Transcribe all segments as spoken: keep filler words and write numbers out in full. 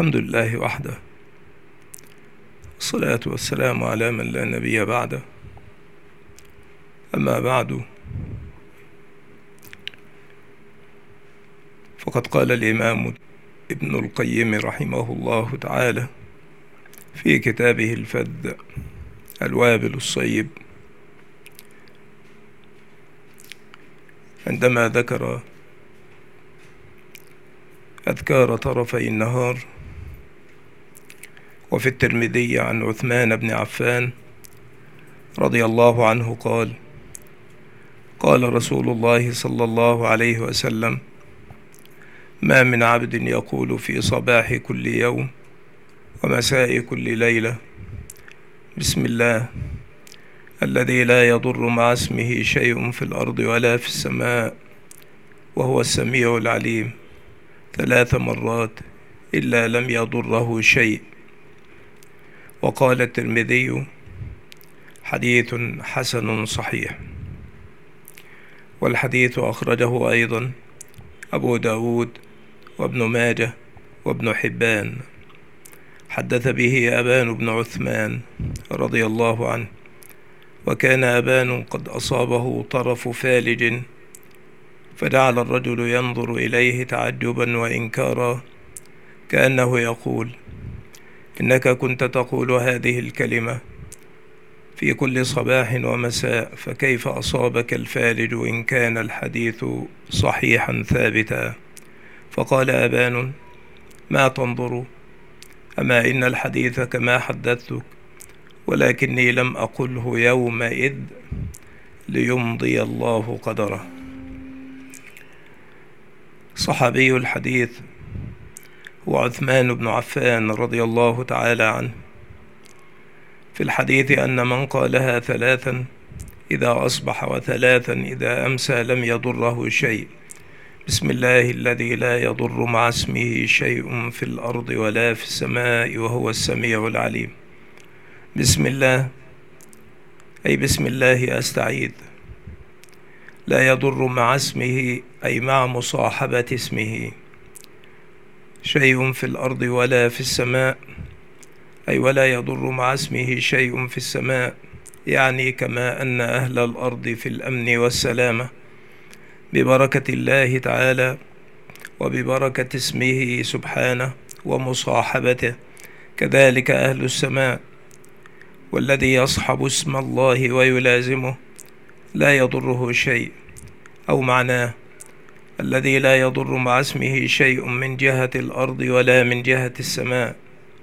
الحمد لله وحده، الصلاة والسلام على من لا نبي بعده. أما بعد، فقد قال الإمام ابن القيم رحمه الله تعالى في كتابه الفذ الوابل الصيب، عندما ذكر أذكار طرفي النهار: وفي الترمذي عن عثمان بن عفان رضي الله عنه قال: قال رسول الله صلى الله عليه وسلم: ما من عبد يقول في صباح كل يوم ومساء كل ليلة: بسم الله الذي لا يضر مع اسمه شيء في الأرض ولا في السماء وهو السميع العليم، ثلاث مرات إلا لم يضره شيء. وقال الترمذي: حديث حسن صحيح. والحديث أخرجه أيضا أبو داود وابن ماجه وابن حبان. حدث به أبان بن عثمان رضي الله عنه، وكان أبان قد أصابه طرف فالج، فجعل الرجل ينظر إليه تعجبا وإنكارا، كأنه يقول: إنك كنت تقول هذه الكلمة في كل صباح ومساء، فكيف أصابك الفالج إن كان الحديث صحيحا ثابتا؟ فقال أبان: ما تنظر؟ أما إن الحديث كما حدثتك، ولكني لم أقله يومئذ ليمضي الله قدره. صحابي الحديث هو عثمان بن عفان رضي الله تعالى عنه. في الحديث أن من قالها ثلاثا إذا أصبح وثلاثا إذا أمسى لم يضره شيء: بسم الله الذي لا يضر مع اسمه شيء في الأرض ولا في السماء وهو السميع العليم. بسم الله أي بسم الله أستعيذ، لا يضر مع اسمه أي مع مصاحبة اسمه شيء في الأرض ولا في السماء، أي ولا يضر مع اسمه شيء في السماء، يعني كما أن أهل الأرض في الأمن والسلامة ببركة الله تعالى وببركة اسمه سبحانه ومصاحبته، كذلك أهل السماء، والذي يصحب اسم الله ويلازمه لا يضره شيء، أو معناه الذي لا يضر مع اسمه شيء من جهة الأرض ولا من جهة السماء.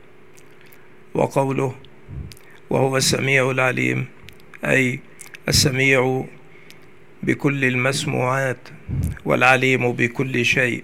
وقوله وهو السميع العليم أي السميع بكل المسموعات والعليم بكل شيء.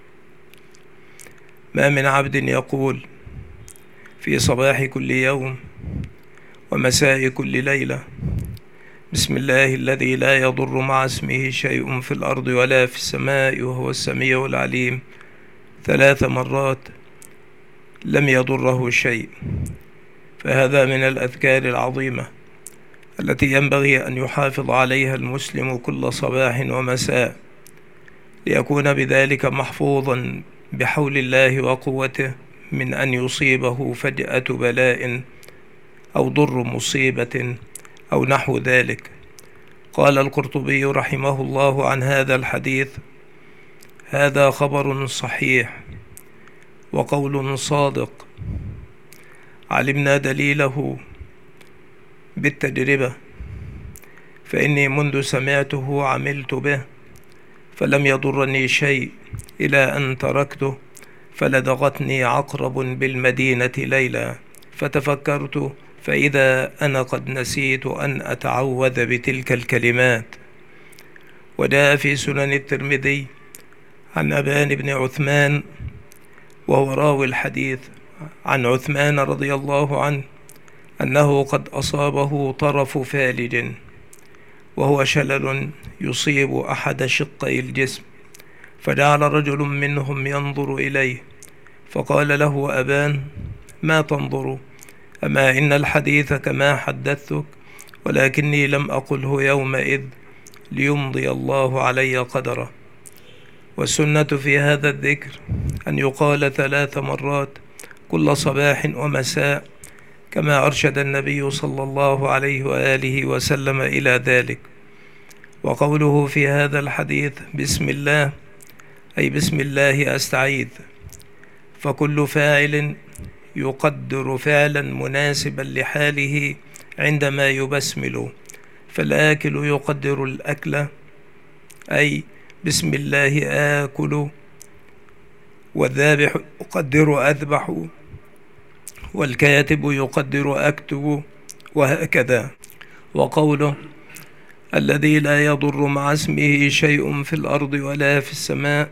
ما من عبد يقول في صباح كل يوم ومساء كل ليلة: بسم الله الذي لا يضر مع اسمه شيء في الأرض ولا في السماء وهو السميع العليم، ثلاث مرات لم يضره شيء. فهذا من الأذكار العظيمة التي ينبغي أن يحافظ عليها المسلم كل صباح ومساء، ليكون بذلك محفوظا بحول الله وقوته من أن يصيبه فجأة بلاء أو ضر مصيبة أو نحو ذلك. قال القرطبي رحمه الله عن هذا الحديث: هذا خبر صحيح وقول صادق، علمنا دليله بالتجربة، فإني منذ سمعته عملت به فلم يضرني شيء إلى أن تركته، فلدغتني عقرب بالمدينة ليلة، فتفكرت فإذا أنا قد نسيت أن أتعوذ بتلك الكلمات. وجاء في سنن الترمذي عن أبان بن عثمان وهو راوي الحديث عن عثمان رضي الله عنه أنه قد أصابه طرف فالج، وهو شلل يصيب أحد شقي الجسم، فجعل رجل منهم ينظر إليه، فقال له أبان: ما تنظر؟ أما إن الحديث كما حدثتك، ولكني لم أقله يومئذ ليمضي الله علي قدره. والسنة في هذا الذكر أن يقال ثلاث مرات كل صباح ومساء، كما أرشد النبي صلى الله عليه وآله وسلم إلى ذلك. وقوله في هذا الحديث بسم الله، أي بسم الله أستعيذ، فكل فاعل يقدر فعلا مناسبا لحاله عندما يبسمل، فالآكل يقدر الأكل، أي بسم الله آكل، والذابح يقدر أذبح، والكاتب يقدر أكتب، وهكذا. وقوله الذي لا يضر مع اسمه شيء في الأرض ولا في السماء،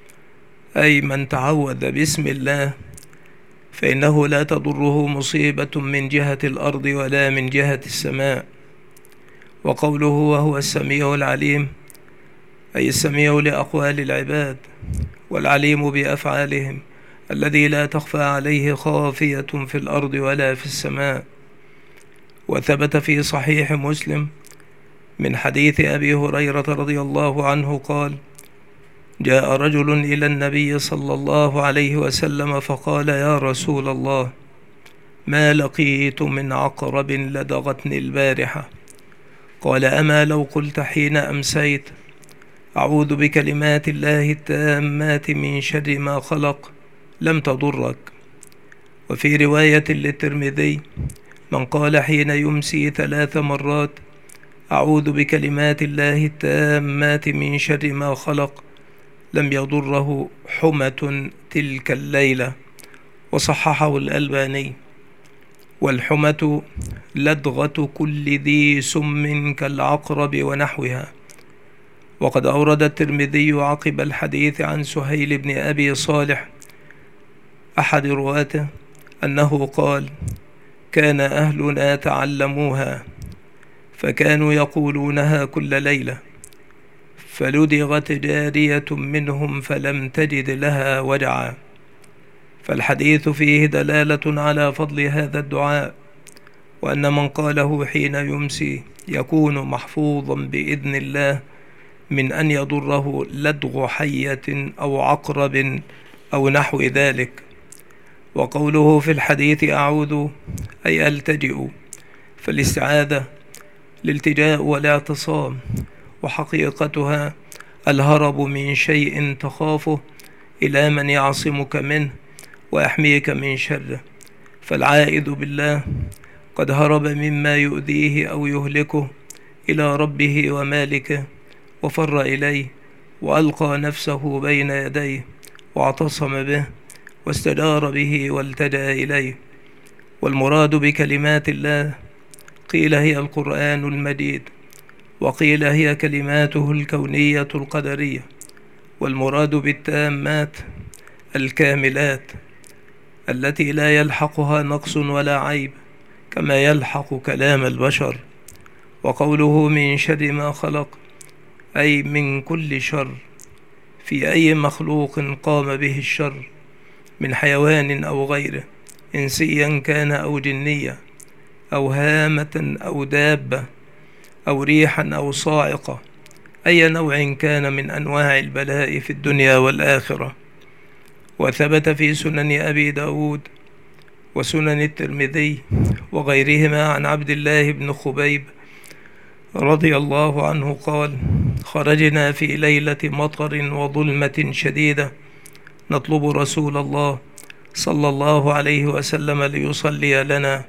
أي من تعوذ بسم الله فإنه لا تضره مصيبة من جهة الأرض ولا من جهة السماء. وقوله وهو السميع العليم، أي السميع لأقوال العباد والعليم بأفعالهم، الذي لا تخفى عليه خافية في الأرض ولا في السماء. وثبت في صحيح مسلم من حديث أبي هريرة رضي الله عنه قال: جاء رجل إلى النبي صلى الله عليه وسلم فقال: يا رسول الله، ما لقيت من عقرب لدغتني البارحة. قال: أما لو قلت حين أمسيت أعوذ بكلمات الله التامات من شر ما خلق لم تضرك. وفي رواية للترمذي: من قال حين يمسي ثلاث مرات أعوذ بكلمات الله التامات من شر ما خلق لم يضره حمة تلك الليلة. وصححه الألباني. والحمة لدغة كل ذي سم كالعقرب ونحوها. وقد أورد الترمذي عقب الحديث عن سهيل بن أبي صالح أحد رواته أنه قال: كان أهلنا تعلموها فكانوا يقولونها كل ليلة، فلدغت جارية منهم فلم تجد لها وجعا. فالحديث فيه دلالة على فضل هذا الدعاء، وأن من قاله حين يمسي يكون محفوظا بإذن الله من أن يضره لدغ حية أو عقرب أو نحو ذلك. وقوله في الحديث أعوذ، أي ألتجئ، فالاستعاذة الالتجاء والاعتصام، وحقيقتها الهرب من شيء تخافه إلى من يعصمك منه ويحميك من شره. فالعائذ بالله قد هرب مما يؤذيه أو يهلكه إلى ربه ومالكه، وفر إليه وألقى نفسه بين يديه واعتصم به واستجار به والتجأ إليه. والمراد بكلمات الله قيل هي القرآن المجيد، وقيل هي كلماته الكونية القدرية. والمراد بالتامات الكاملات التي لا يلحقها نقص ولا عيب، كما يلحق كلام البشر. وقوله من شر ما خلق، أي من كل شر في أي مخلوق قام به الشر من حيوان أو غيره، إنسيا كان أو جنيا، أو هامة أو دابة، أو ريحا أو صاعقة، أي نوع كان من أنواع البلاء في الدنيا والآخرة. وثبت في سنن أبي داود وسنن الترمذي وغيرهما عن عبد الله بن خبيب رضي الله عنه قال: خرجنا في ليلة مطر وظلمة شديدة نطلب رسول الله صلى الله عليه وسلم ليصلي لنا،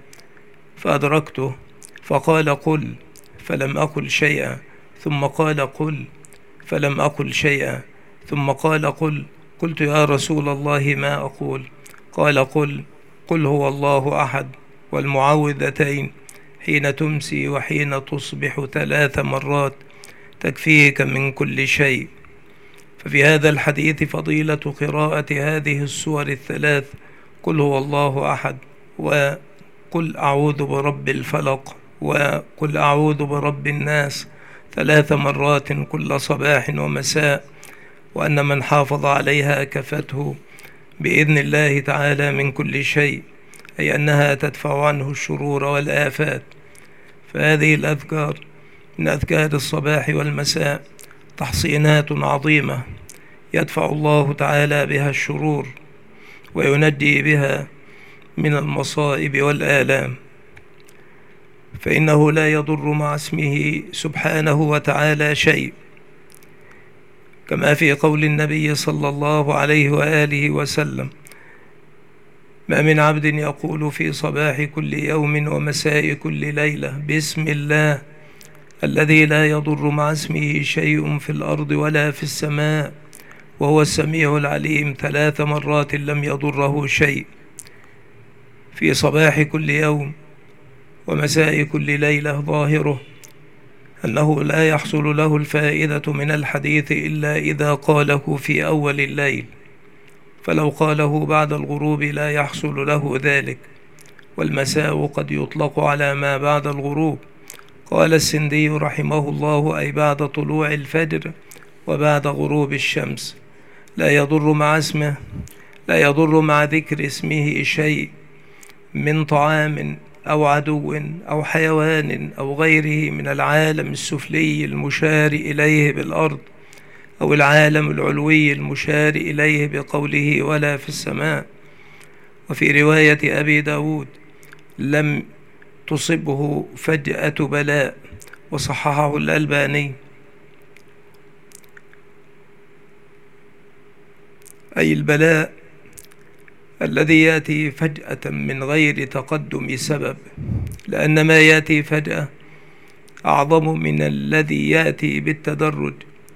فأدركته فقال: قل، فلم أقل شيئا، ثم قال: قل، فلم أقل شيئا، ثم قال: قل. قلت: يا رسول الله ما أقول؟ قال: قل قل هو الله أحد، والمعوذتين حين تمسي وحين تصبح ثلاث مرات تكفيك من كل شيء. ففي هذا الحديث فضيلة قراءة هذه السور الثلاث: قل هو الله أحد، وقل أعوذ برب الفلق، وقل أعوذ برب الناس، ثلاث مرات كل صباح ومساء، وأن من حافظ عليها كفته بإذن الله تعالى من كل شيء، أي أنها تدفع عنه الشرور والآفات. فهذه الأذكار من أذكار الصباح والمساء تحصينات عظيمة يدفع الله تعالى بها الشرور وينجي بها من المصائب والآلام، فإنه لا يضر مع اسمه سبحانه وتعالى شيء، كما في قول النبي صلى الله عليه وآله وسلم: ما من عبد يقول في صباح كل يوم ومساء كل ليلة بسم الله الذي لا يضر مع اسمه شيء في الأرض ولا في السماء وهو السميع العليم ثلاث مرات لم يضره شيء في صباح كل يوم ومساء كل ليلة، ظاهره أنه لا يحصل له الفائدة من الحديث إلا إذا قاله في أول الليل، فلو قاله بعد الغروب لا يحصل له ذلك، والمساء قد يطلق على ما بعد الغروب. قال السندي رحمه الله: أي بعد طلوع الفجر وبعد غروب الشمس. لا يضر مع اسمه لا يضر مع ذكر اسمه شيء من طعام أو عدو أو حيوان أو غيره من العالم السفلي المشار إليه بالأرض أو العالم العلوي المشار إليه بقوله ولا في السماء. وفي رواية أبي داود: لم تصبه فجأة بلاء، وصححه الألباني، أي البلاء الذي يأتي فجأة من غير تقدم سبب، لأن ما يأتي فجأة أعظم من الذي يأتي بالتدرج،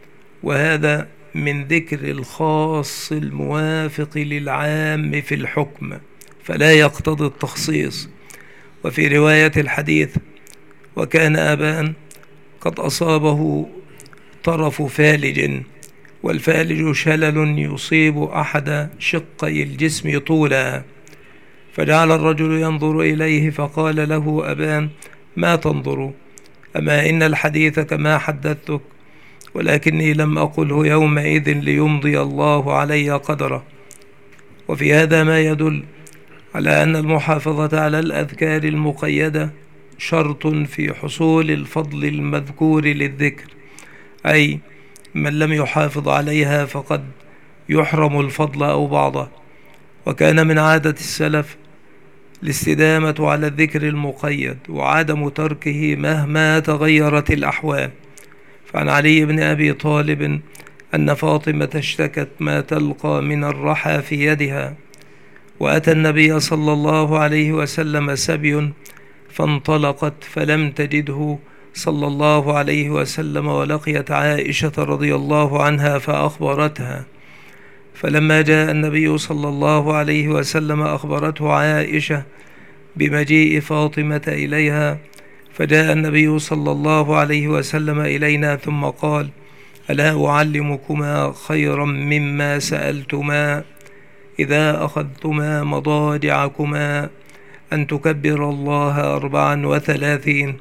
وهذا من ذكر الخاص الموافق للعام في الحكم، فلا يقتضي التخصيص. وفي رواية الحديث: وكان أبان قد أصابه طرف فالج، والفالج شلل يصيب أحد شقي الجسم طولا، فجعل الرجل ينظر إليه فقال له أبان: ما تنظر؟ أما إن الحديث كما حدثتك، ولكني لم أقله يومئذ ليمضي الله علي قدره. وفي هذا ما يدل على أن المحافظة على الأذكار المقيدة شرط في حصول الفضل المذكور للذكر، أي من لم يحافظ عليها فقد يحرم الفضل أو بعضه. وكان من عادة السلف الاستدامة على الذكر المقيد وعدم تركه مهما تغيرت الأحوال. فعن علي بن أبي طالب أن فاطمة اشتكت ما تلقى من الرحى في يدها، وأتى النبي صلى الله عليه وسلم سبي فانطلقت فلم تجده صلى الله عليه وسلم، ولقيت عائشة رضي الله عنها فأخبرتها. فلما جاء النبي صلى الله عليه وسلم أخبرته عائشة بمجيء فاطمة إليها، فجاء النبي صلى الله عليه وسلم إلينا ثم قال: ألا أعلمكما خيرا مما سألتما؟ إذا أخذتما مضاجعكما أن تكبر الله أربعا وثلاثين،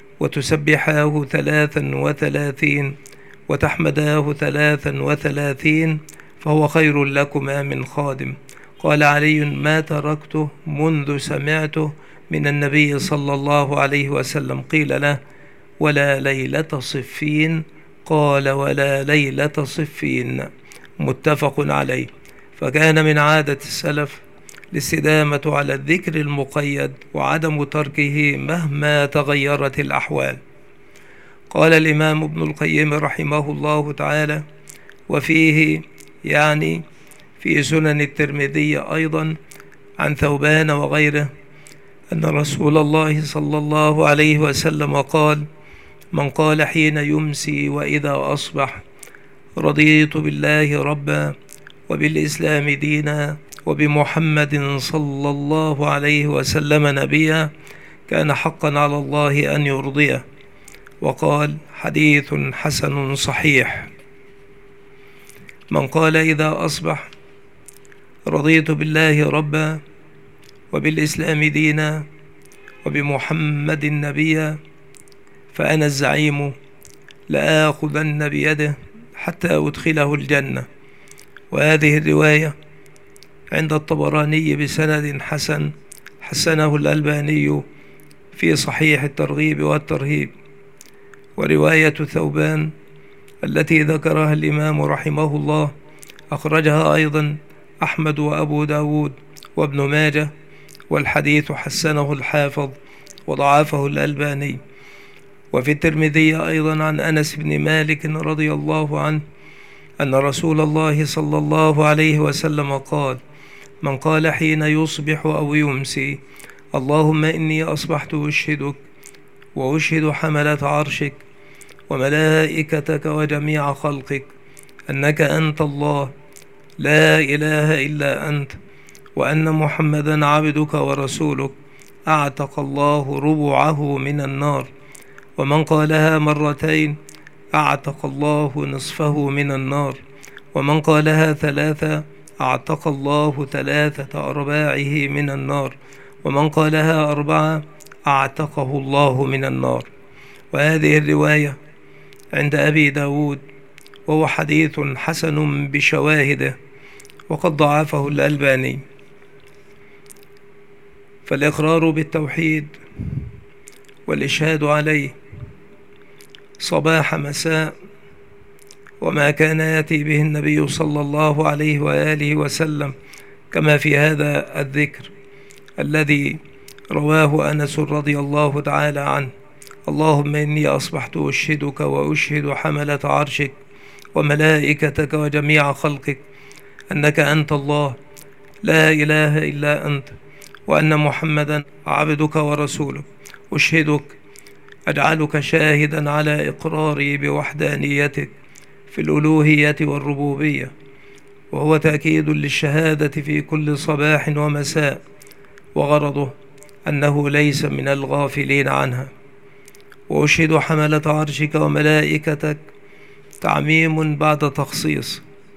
وتسبحاه ثلاثا وثلاثين، وتحمداه ثلاثا وثلاثين، فهو خير لكما من خادم. قال علي: ما تركته منذ سمعته من النبي صلى الله عليه وسلم. قيل له: ولا ليلة صفين؟ قال: ولا ليلة صفين. متفق عليه. فكان من عادة السلف الاستدامة على الذكر المقيد وعدم تركه مهما تغيرت الأحوال. قال الإمام ابن القيم رحمه الله تعالى: وفيه، يعني في سنن الترمذي أيضا عن ثوبان وغيره، أن رسول الله صلى الله عليه وسلم قال: من قال حين يمسي وإذا أصبح: رضيت بالله ربا وبالإسلام دينا وبمحمد صلى الله عليه وسلم نبيا، كان حقا على الله أن يرضيه. وقال: حديث حسن صحيح. من قال إذا أصبح: رضيت بالله ربا وبالإسلام دينا وبمحمد نبيا، فأنا الزعيم لآخذن بيده حتى أدخله الجنة. وهذه الرواية عند الطبراني بسند حسن، حسنه الألباني في صحيح الترغيب والترهيب. ورواية ثوبان التي ذكرها الإمام رحمه الله أخرجها أيضا أحمد وأبو داود وابن ماجه والحديث حسنه الحافظ وضعفه الألباني. وفي الترمذي أيضا عن أنس بن مالك رضي الله عنه أن رسول الله صلى الله عليه وسلم قال: من قال حين يصبح أو يمسي: اللهم إني أصبحت أشهدك وأشهد حملة عرشك وملائكتك وجميع خلقك أنك أنت الله لا إله إلا أنت، وأن محمدا عبدك ورسولك، أعتق الله ربعه من النار. ومن قالها مرتين أعتق الله نصفه من النار. ومن قالها ثلاثة أعتق الله ثلاثة أرباعه من النار. ومن قالها أربعة أعتقه الله من النار. وهذه الرواية عند أبي داود، وهو حديث حسن بشواهده، وقد ضعفه الألباني. فالإقرار بالتوحيد والإشهاد عليه صباح مساء، وما كان يأتي به النبي صلى الله عليه وآله وسلم، كما في هذا الذكر الذي رواه أنس رضي الله تعالى عنه: اللهم إني أصبحت أشهدك وأشهد حملة عرشك وملائكتك وجميع خلقك أنك أنت الله لا إله إلا أنت، وأن محمدا عبدك ورسولك. أشهدك، أجعلك شاهدا على إقراري بوحدانيتك في الألوهية والربوبية، وهو تأكيد للشهادة في كل صباح ومساء، وغرضه أنه ليس من الغافلين عنها. وأشهد حملة عرشك وملائكتك، تعميم بعد تخصيص،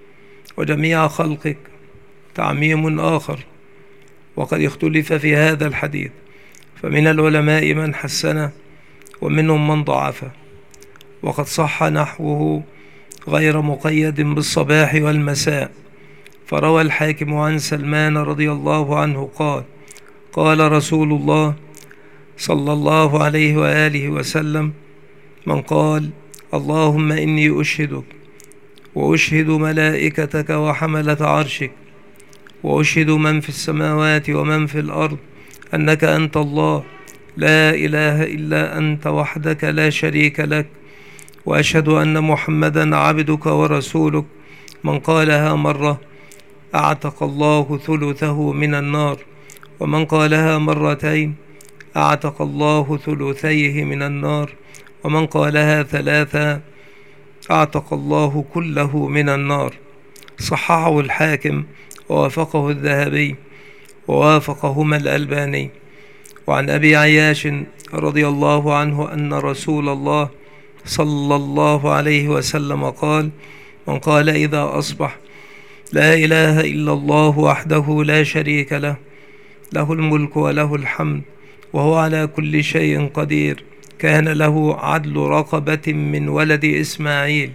وجميع خلقك تعميم آخر، وقد اختلف في هذا الحديث، فمن العلماء من حسنه ومنهم من ضعفه، وقد صح نحوه غير مقيد بالصباح والمساء. فروى الحاكم عن سلمان رضي الله عنه قال: قال رسول الله صلى الله عليه وآله وسلم: من قال اللهم إني أشهدك وأشهد ملائكتك وحملة عرشك وأشهد من في السماوات ومن في الأرض أنك أنت الله لا إله إلا أنت وحدك لا شريك لك، وأشهد أن محمدا عبدك ورسولك، من قالها مرة أعتق الله ثلثه من النار، ومن قالها مرتين أعتق الله ثلثيه من النار، ومن قالها ثلاثة أعتق الله كله من النار. صححه الحاكم ووافقه الذهبي ووافقهما الألباني. وعن أبي عياش رضي الله عنه أن رسول الله صلى الله عليه وسلم قال: من قال إذا أصبح لا إله إلا الله وحده لا شريك له، له الملك وله الحمد وهو على كل شيء قدير، كان له عدل رقبة من ولد إسماعيل،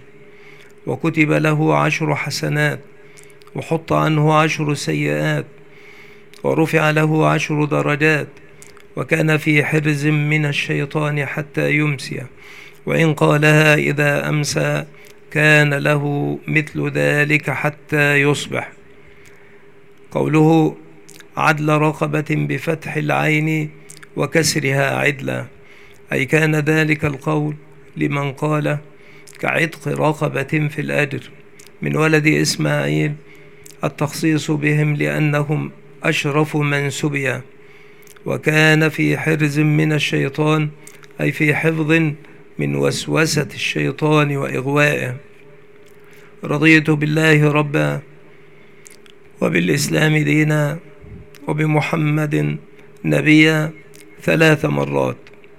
وكتب له عشر حسنات، وحط عنه عشر سيئات، ورفع له عشر درجات، وكان في حرز من الشيطان حتى يمسي، وإن قالها إذا أمسى كان له مثل ذلك حتى يصبح. قوله عدل رقبة بفتح العين وكسرها عدلا، أي كان ذلك القول لمن قال كعتق رقبة في الأجر من ولد إسماعيل، التخصيص بهم لأنهم أشرف من سبي، وكان في حرز من الشيطان، أي في حفظ من وسوسة الشيطان وإغوائه. رضيت بالله ربا وبالإسلام دينا وبمحمد نبيا ثلاث مرات.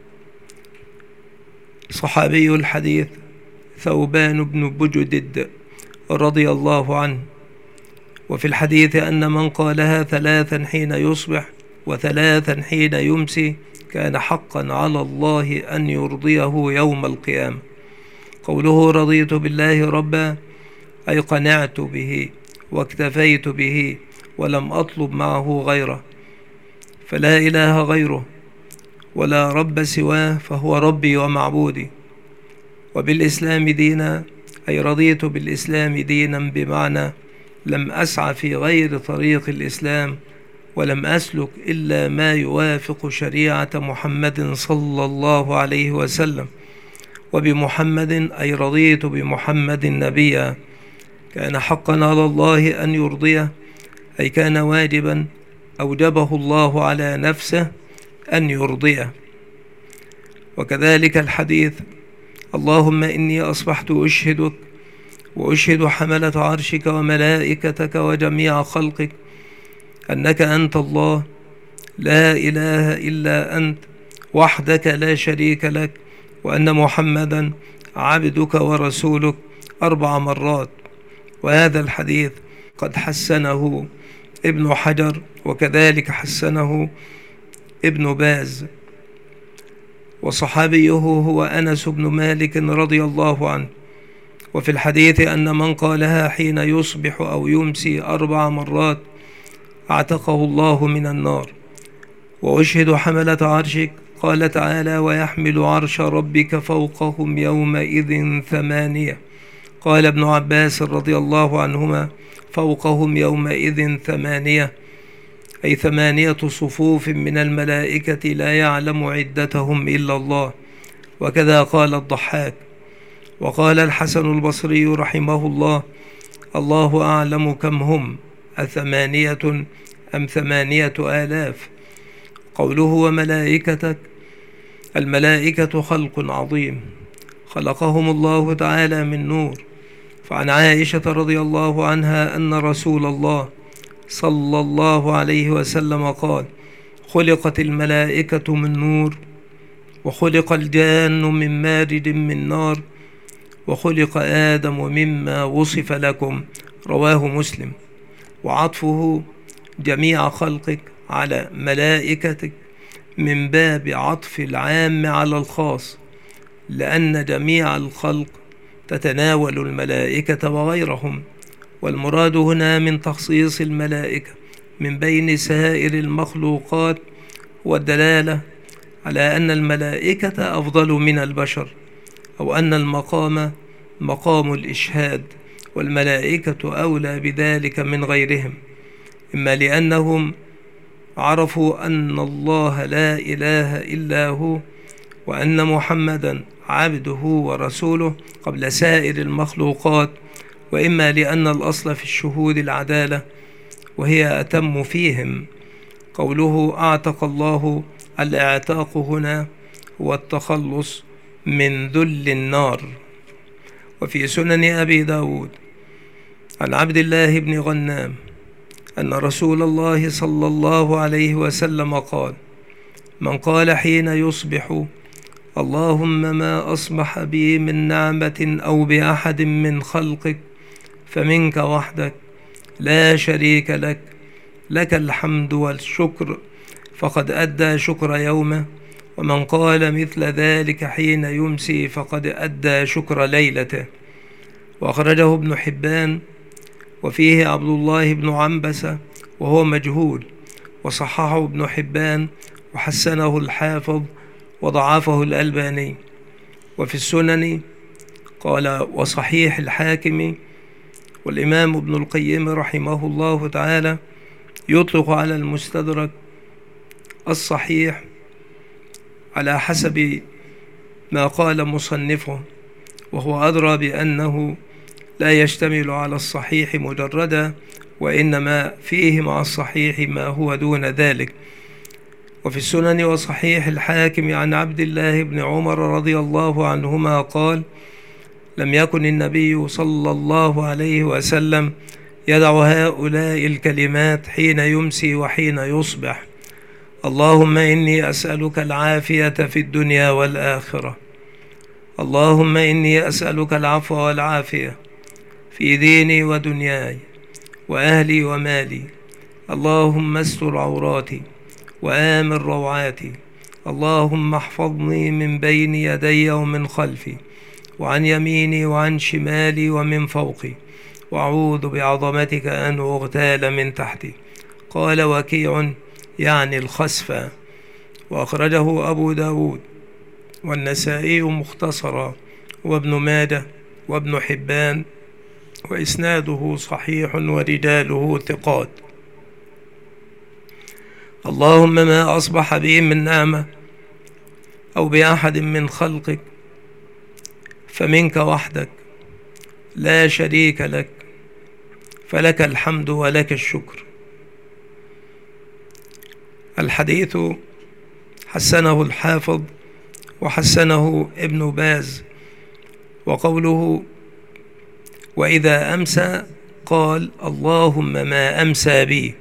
صحابي الحديث ثوبان بن بجدد رضي الله عنه. وفي الحديث أن من قالها ثلاثا حين يصبح وثلاثا حين يمسي كان حقا على الله أن يرضيه يوم القيامة. قوله رضيت بالله ربا، أي قنعت به واكتفيت به ولم أطلب معه غيره، فلا إله غيره ولا رب سواه، فهو ربي ومعبودي. وبالإسلام دينا، أي رضيت بالإسلام دينا، بمعنى لم أسعى في غير طريق الإسلام ولم أسلك إلا ما يوافق شريعة محمد صلى الله عليه وسلم، وبمحمد أي رضيت بمحمد نبيا، كان حقا على الله أن يرضيه، أي كان واجبا أوجبه الله على نفسه أن يرضيه. وكذلك الحديث: اللهم إني أصبحت أشهدك وأشهد حملة عرشك وملائكتك وجميع خلقك أنك أنت الله لا إله إلا أنت وحدك لا شريك لك، وأن محمدا عبدك ورسولك أربع مرات. وهذا الحديث قد حسنه ابن حجر، وكذلك حسنه ابن باز، وصحابيه هو أنس بن مالك رضي الله عنه. وفي الحديث أن من قالها حين يصبح أو يمسي أربع مرات اعتقه الله من النار. وأشهد حملة عرشك، قال تعالى: ويحمل عرش ربك فوقهم يومئذ ثمانية. قال ابن عباس رضي الله عنهما: فوقهم يومئذ ثمانية، أي ثمانية صفوف من الملائكة لا يعلم عدتهم إلا الله. وكذا قال الضحاك. وقال الحسن البصري رحمه الله: الله أعلم كم هم، أثمانية أم ثمانية آلاف؟ قوله وملائكتك، الملائكة خلق عظيم خلقهم الله تعالى من نور. فعن عائشة رضي الله عنها أن رسول الله صلى الله عليه وسلم قال: خلقت الملائكة من نور، وخلق الجان من مارد من نار، وخلق آدم مما وصف لكم. رواه مسلم. وعطفه جميع خلقك على ملائكتك من باب عطف العام على الخاص، لأن جميع الخلق تتناول الملائكة وغيرهم، والمراد هنا من تخصيص الملائكة من بين سائر المخلوقات والدلالة على أن الملائكة أفضل من البشر، أو أن المقام مقام الإشهاد، والملائكة أولى بذلك من غيرهم، إما لأنهم عرفوا أن الله لا إله إلا هو، وأن محمدا عبده ورسوله قبل سائر المخلوقات، وإما لأن الأصل في الشهود العدالة، وهي أتم فيهم. قوله أعتق الله، الاعتاق هنا هو التخلص من ذل النار. وفي سنن أبي داود عن عبد الله بن غنام أن رسول الله صلى الله عليه وسلم قال: من قال حين يصبح: اللهم ما أصبح بي من نعمة أو بأحد من خلقك فمنك وحدك لا شريك لك، لك الحمد والشكر، فقد أدى شكر يومه. ومن قال مثل ذلك حين يمسي فقد أدى شكر ليلته. وأخرجه ابن حبان، وفيه عبد الله بن عنبسة وهو مجهول، وصححه ابن حبان وحسنه الحافظ وضعفه الألباني. وفي السنن قال: وصحيح الحاكم. والإمام ابن القيم رحمه الله تعالى يطلق على المستدرك الصحيح على حسب ما قال مصنفه، وهو أدرى بأنه لا يشتمل على الصحيح مجردا، وإنما فيه مع الصحيح ما هو دون ذلك. وفي السنن وصحيح الحاكم عن عبد الله بن عمر رضي الله عنهما قال: لم يكن النبي صلى الله عليه وسلم يدع هؤلاء الكلمات حين يمسي وحين يصبح: اللهم إني أسألك العافية في الدنيا والآخرة، اللهم إني أسألك العفو والعافية في ديني ودنياي وأهلي ومالي، اللهم استر عوراتي وآمن روعاتي، اللهم احفظني من بين يدي ومن خلفي وعن يميني وعن شمالي ومن فوقي، وأعوذ بعظمتك أن أغتال من تحتي. قال وكيع يعني الخسف. وأخرجه أبو داود والنسائي مختصرا، وابن ماجه وابن حبان، وإسناده صحيح ورجاله ثقات. اللهم ما أصبح بي من نعمة أو بأحد من خلقك فمنك وحدك لا شريك لك، فلك الحمد ولك الشكر. الحديث حسنه الحافظ وحسنه ابن باز، وقوله وإذا أمسى قال اللهم ما أمسى بي.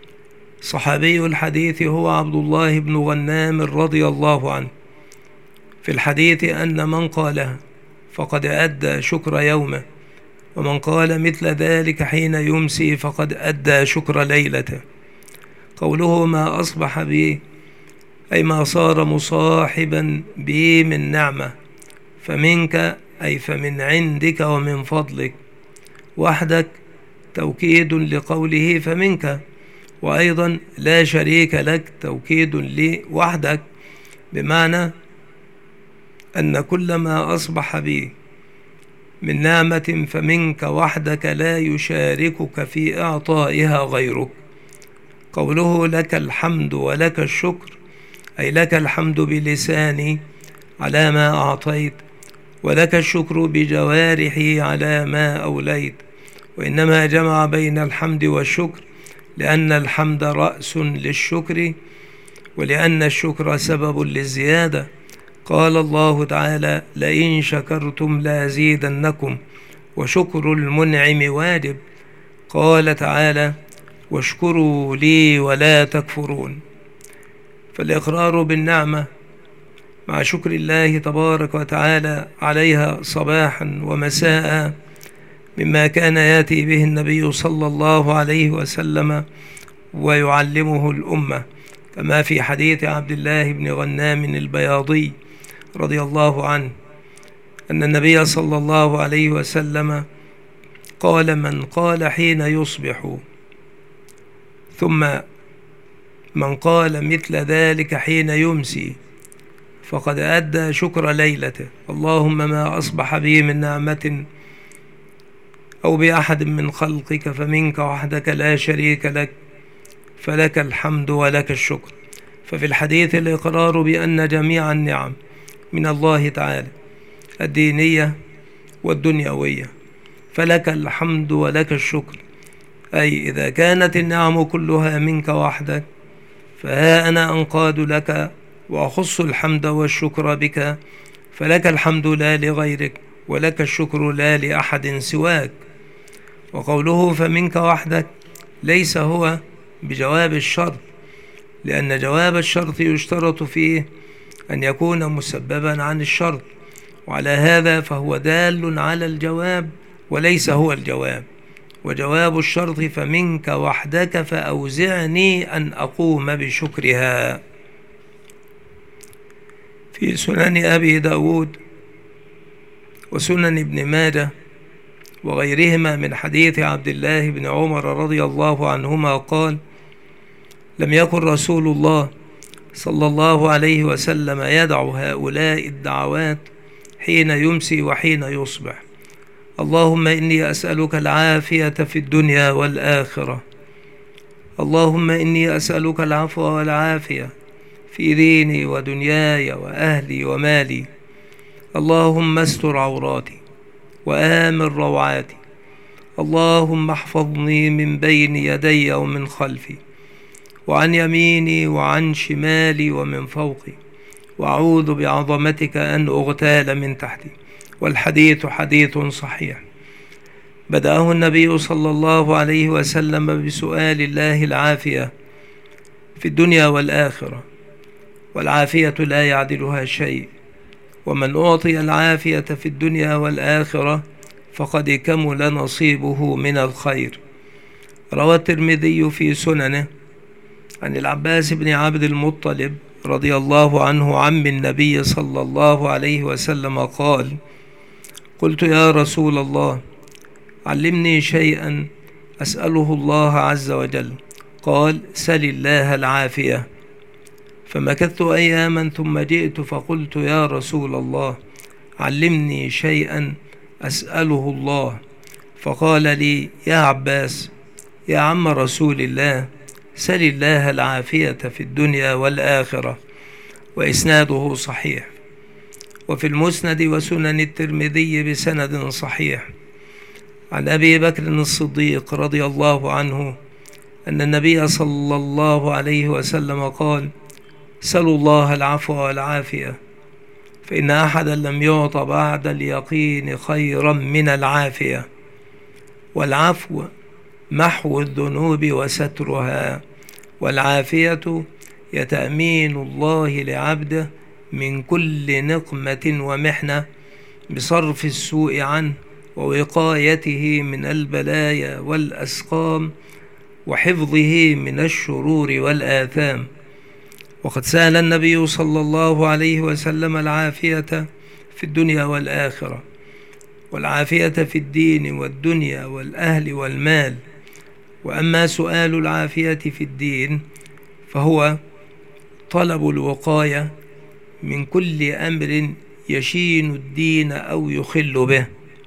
صحابي الحديث هو عبد الله بن غنام رضي الله عنه. في الحديث أن من قالها فقد أدى شكر يومه، ومن قال مثل ذلك حين يمسي فقد أدى شكر ليلته. قوله ما أصبح بي أي ما صار مصاحبا بي من نعمة، فمنك أي فمن عندك ومن فضلك، وحدك توكيد لقوله فمنك، وأيضا لا شريك لك توكيد لوحدك، بمعنى أن كل ما أصبح بي من نعمة فمنك وحدك لا يشاركك في إعطائها غيرك. قوله لك الحمد ولك الشكر أي لك الحمد بلساني على ما أعطيت، ولك الشكر بجوارحي على ما أوليت. وإنما جمع بين الحمد والشكر لأن الحمد رأس للشكر، ولأن الشكر سبب للزيادة. قال الله تعالى لئن شكرتم لأزيدنكم، وشكر المنعم واجب. قال تعالى واشكروا لي ولا تكفرون. فالإقرار بالنعمة مع شكر الله تبارك وتعالى عليها صباحا ومساء مما كان يأتي به النبي صلى الله عليه وسلم ويعلمه الأمة، كما في حديث عبد الله بن غنام البياضي رضي الله عنه أن النبي صلى الله عليه وسلم قال من قال حين يصبح ثم من قال مثل ذلك حين يمسي فقد أدى شكر ليلته. اللهم ما أصبح بي من نعمة أو بأحد من خلقك فمنك وحدك لا شريك لك، فلك الحمد ولك الشكر. ففي الحديث الإقرار بأن جميع النعم من الله تعالى الدينية والدنيوية، فلك الحمد ولك الشكر، أي إذا كانت النعم كلها منك وحدك فها أنا أنقاد لك وأخص الحمد والشكر بك، فلك الحمد لا لغيرك، ولك الشكر لا لأحد سواك. وقوله فمنك وحدك ليس هو بجواب الشرط، لأن جواب الشرط يشترط فيه أن يكون مسببا عن الشرط، وعلى هذا فهو دال على الجواب وليس هو الجواب. وجواب الشرط فمنك وحدك فأوزعني أن أقوم بشكرها. في سنن أبي داود وسنن ابن ماجه وغيرهما من حديث عبد الله بن عمر رضي الله عنهما قال لم يكن رسول الله صلى الله عليه وسلم يدع هؤلاء الدعوات حين يمسي وحين يصبح: اللهم إني أسألك العافية في الدنيا والآخرة، اللهم إني أسألك العفو والعافية في ديني ودنياي وأهلي ومالي، اللهم استر عوراتي وآمن روعاتي، اللهم احفظني من بين يدي ومن خلفي وعن يميني وعن شمالي ومن فوقي، وأعوذ بعظمتك أن أغتال من تحتي. والحديث حديث صحيح. بدأه النبي صلى الله عليه وسلم بسؤال الله العافية في الدنيا والآخرة، والعافية لا يعدلها شيء، ومن أعطي العافية في الدنيا والآخرة فقد كمل نصيبه من الخير. روى الترمذي في سننه عن العباس بن عبد المطلب رضي الله عنه عم النبي صلى الله عليه وسلم قال: قلت يا رسول الله علمني شيئا أسأله الله عز وجل. قال: سل الله العافية. فمكثت أياما ثم جئت فقلت يا رسول الله علمني شيئا أسأله الله. فقال لي: يا عباس يا عم رسول الله، سل الله العافية في الدنيا والآخرة، وإسناده صحيح. وفي المسند وسنن الترمذي بسند صحيح عن أبي بكر الصديق رضي الله عنه أن النبي صلى الله عليه وسلم قال: سلوا الله العفو والعافية، فإن أحدا لم يعط بعد اليقين خيرا من العافية. والعفو محو الذنوب وسترها، والعافية هي تأمين الله لعبده من كل نقمة ومحنة بصرف السوء عنه، ووقايته من البلايا والأسقام، وحفظه من الشرور والآثام. وقد سأل النبي صلى الله عليه وسلم العافية في الدنيا والآخرة، والعافية في الدين والدنيا والأهل والمال. وأما سؤال العافية في الدين فهو طلب الوقاية من كل أمر يشين الدين أو يخل به.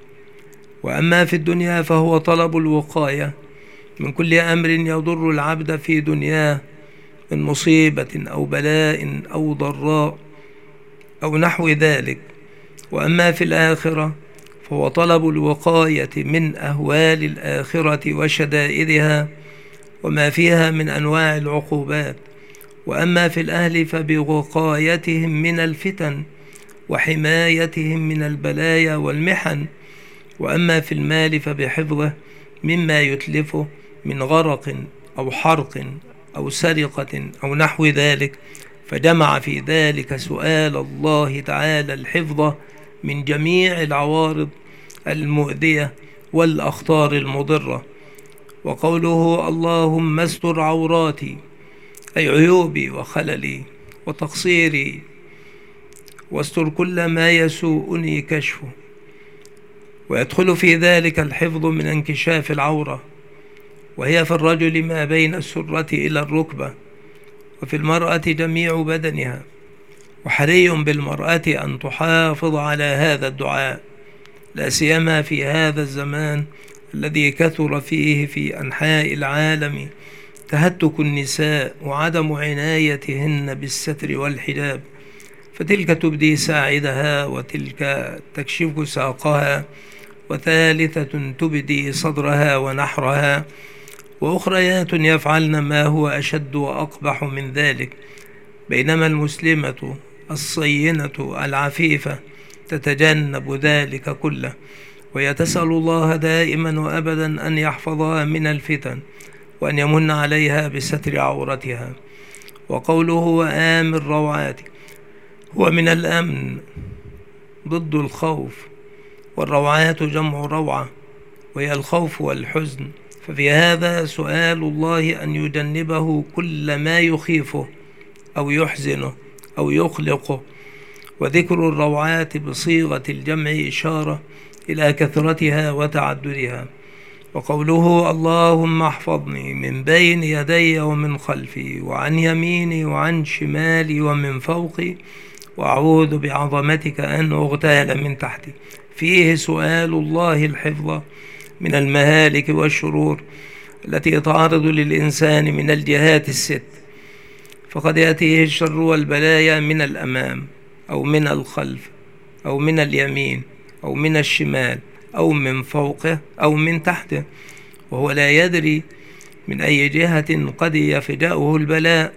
وأما في الدنيا فهو طلب الوقاية من كل أمر يضر العبد في دنياه من مصيبة أو بلاء أو ضراء أو نحو ذلك. وأما في الآخرة فهو طلب الوقاية من أهوال الآخرة وشدائدها وما فيها من أنواع العقوبات. وأما في الأهل فبوقايتهم من الفتن وحمايتهم من البلايا والمحن. وأما في المال فبحفظه مما يتلفه من غرق أو حرق أو سرقة أو نحو ذلك، فجمع في ذلك سؤال الله تعالى الحفظ من جميع العوارض المؤذية والأخطار المضرة. وقوله: اللهم استر عوراتي، أي عيوبي وخللي وتقصيري، واستر كل ما يسوءني كشفه. ويدخل في ذلك الحفظ من انكشاف العورة، وهي في الرجل ما بين السرة إلى الركبة، وفي المرأة جميع بدنها. وحري بالمرأة أن تحافظ على هذا الدعاء، لا سيما في هذا الزمان الذي كثر فيه في أنحاء العالم تهتك النساء وعدم عنايتهن بالستر والحجاب، فتلك تبدي ساعدها، وتلك تكشف ساقها، وثالثة تبدي صدرها ونحرها، وأخريات يفعلن ما هو أشد وأقبح من ذلك. بينما المسلمة الصينة العفيفة تتجنب ذلك كله، ويتسأل الله دائما وأبدا أن يحفظها من الفتن، وأن يمن عليها بستر عورتها. وقوله: وآمن روعاتك، هو من الأمن ضد الخوف، والروعات جمع روعة، وهي الخوف والحزن. ففي هذا سؤال الله أن يجنبه كل ما يخيفه أو يحزنه أو يقلقه. وذكر الروعات بصيغة الجمع إشارة إلى كثرتها وتعددها. وقوله: اللهم احفظني من بين يدي ومن خلفي وعن يميني وعن شمالي ومن فوقي، وأعوذ بعظمتك أن أغتال من تحتي، فيه سؤال الله الحفظ من المهالك والشرور التي تعرض للإنسان من الجهات الست. فقد يأتيه الشر والبلايا من الأمام أو من الخلف أو من اليمين أو من الشمال أو من فوقه أو من تحته، وهو لا يدري من أي جهة قد يفجأه البلاء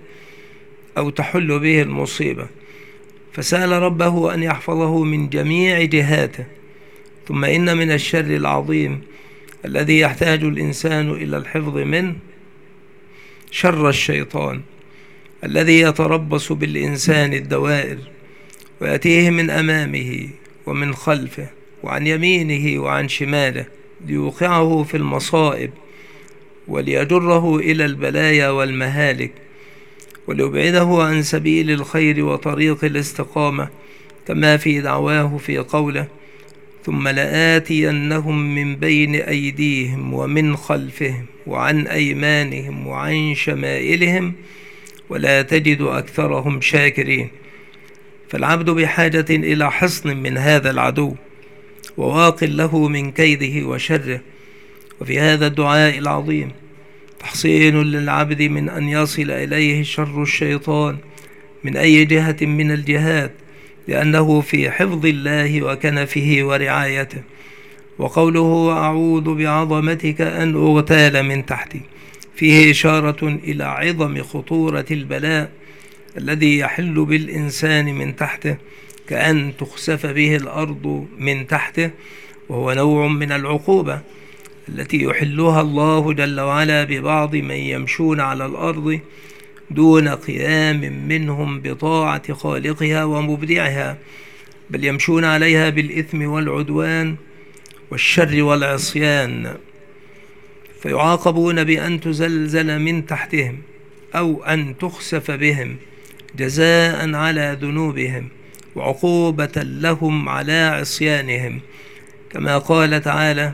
أو تحل به المصيبة. فسأل ربه أن يحفظه من جميع جهاته. ثم إن من الشر العظيم الذي يحتاج الإنسان إلى الحفظ منه شر الشيطان الذي يتربص بالإنسان الدوائر، ويأتيه من أمامه ومن خلفه وعن يمينه وعن شماله ليوقعه في المصائب، وليجره إلى البلايا والمهالك، وليبعده عن سبيل الخير وطريق الاستقامة، كما في دعواه في قوله: ثم لآتينهم من بين أيديهم ومن خلفهم وعن أيمانهم وعن شمائلهم ولا تجد أكثرهم شاكرين. فالعبد بحاجة إلى حصن من هذا العدو، وواق له من كيده وشره. وفي هذا الدعاء العظيم تحصين للعبد من أن يصل إليه شر الشيطان من أي جهة من الجهات، لأنه في حفظ الله وكنفه ورعايته. وقوله أعوذ بعظمتك أن أغتال من تحتي فيه إشارة إلى عظم خطورة البلاء الذي يحل بالإنسان من تحته، كأن تخسف به الأرض من تحته، وهو نوع من العقوبة التي يحلها الله جل وعلا ببعض من يمشون على الأرض دون قيام منهم بطاعة خالقها ومبدعها، بل يمشون عليها بالإثم والعدوان والشر والعصيان، فيعاقبون بأن تزلزل من تحتهم أو أن تخسف بهم جزاء على ذنوبهم وعقوبة لهم على عصيانهم، كما قال تعالى: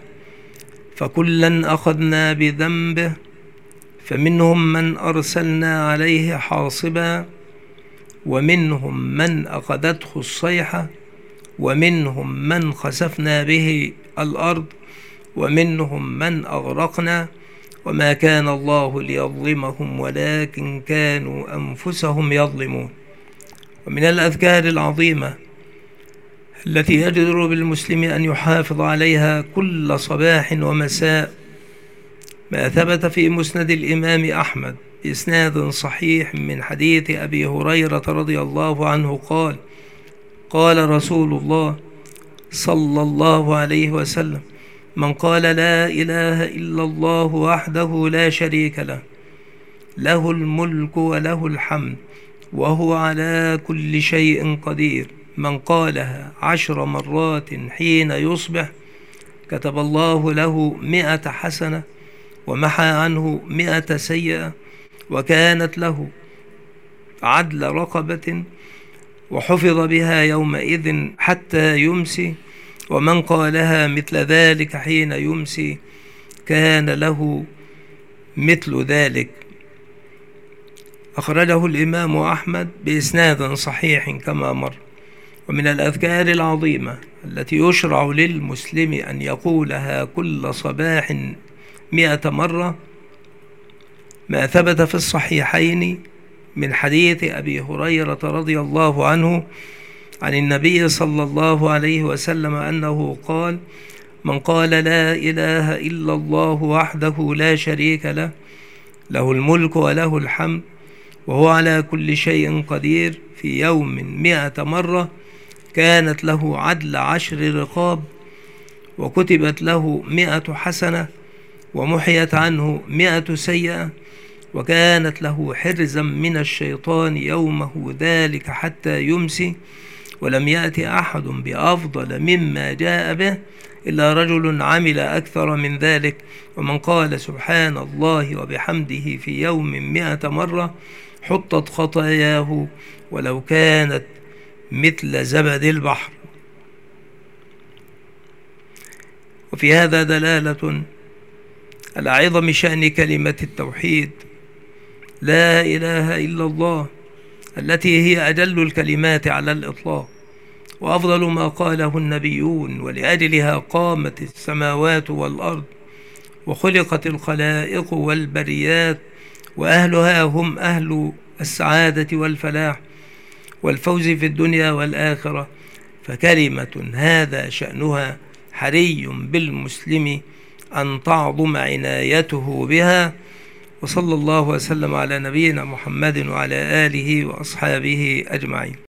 فكلا أخذنا بذنبه فمنهم من أرسلنا عليه حاصبا ومنهم من أخذته الصيحة ومنهم من خسفنا به الأرض ومنهم من أغرقنا وما كان الله ليظلمهم ولكن كانوا أنفسهم يظلمون. ومن الأذكار العظيمة التي يجدر بالمسلم أن يحافظ عليها كل صباح ومساء ما ثبت في مسند الإمام أحمد بإسناد صحيح من حديث أبي هريرة رضي الله عنه قال: قال رسول الله صلى الله عليه وسلم: من قال لا إله إلا الله وحده لا شريك له له الملك وله الحمد وهو على كل شيء قدير، من قالها عشر مرات حين يصبح كتب الله له مئة حسنة ومحى عنه مئة سيئة وكانت له عدل رقبة وحفظ بها يومئذ حتى يمسي، ومن قالها مثل ذلك حين يمسي كان له مثل ذلك. أخرجه الإمام أحمد بإسناد صحيح كما مر. ومن الأذكار العظيمة التي يشرع للمسلم أن يقولها كل صباح مئة مرة ما ثبت في الصحيحين من حديث أبي هريرة رضي الله عنه عن النبي صلى الله عليه وسلم أنه قال: من قال لا إله إلا الله وحده لا شريك له له الملك وله الحمد وهو على كل شيء قدير في يوم مئة مرة كانت له عدل عشر رقاب وكتبت له مئة حسنة ومحيت عنه مئة سيئة وكانت له حرزا من الشيطان يومه ذلك حتى يمسي، ولم يأتي أحد بأفضل مما جاء به إلا رجل عمل أكثر من ذلك. ومن قال سبحان الله وبحمده في يوم مئة مرة حطت خطاياه ولو كانت مثل زبد البحر. وفي هذا دلالة على عظم شأن كلمة التوحيد لا إله إلا الله، التي هي أجل الكلمات على الإطلاق وأفضل ما قاله النبيون، ولأجلها قامت السماوات والأرض وخلقت الخلائق والبريات، وأهلها هم أهل السعادة والفلاح والفوز في الدنيا والآخرة، فكلمة هذا شأنها حري بالمسلم أن تعظم عنايته بها. وصلى الله وسلم على نبينا محمد وعلى آله وأصحابه أجمعين.